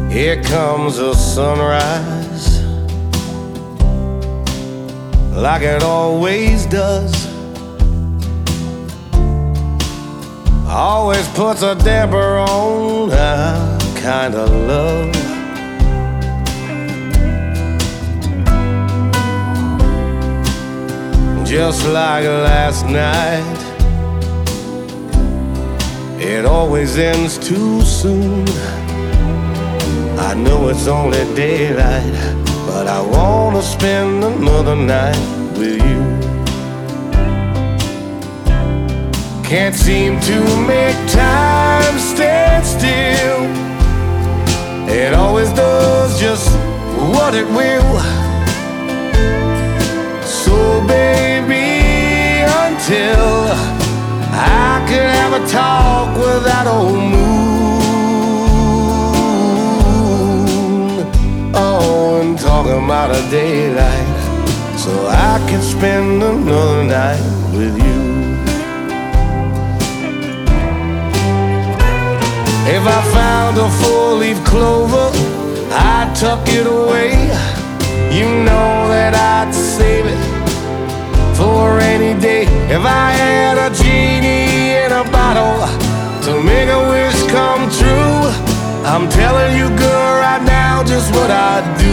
Here comes the sunrise, like it always does. Always puts a damper on our kind of love. Just like last night, it always ends too soon. I know it's only daylight, but I wanna spend another night with you. Can't seem to make time stand still. It always does just what it will. So baby, until I could have a talk with that old moon, oh, and talk about a daylight, so I can spend another night with you. If I found a four-leaf clover, I'd tuck it away. You know that I'd save it for a rainy day. If I had a genie in a bottle to make a wish come true, I'm telling you, girl, right now just what I'd do.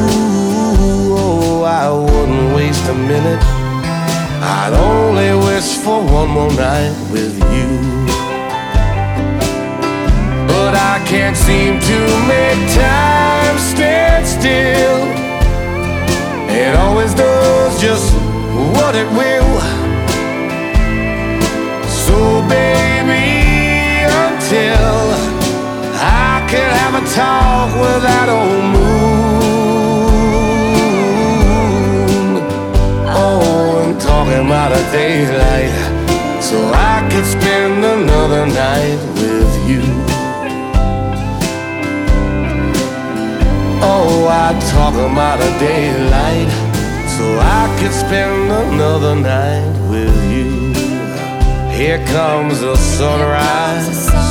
Oh, I wouldn't waste a minute. I'd only wish for one more night with you. But I can't seem to make time stand still. It always does just what it will. So baby, until I can have a talk with that old moon, oh, and talking about a daylight, so I could spend another night with you. Oh, I'd talk about a daylight, so I could spend another night with you. Here comes the sunrise,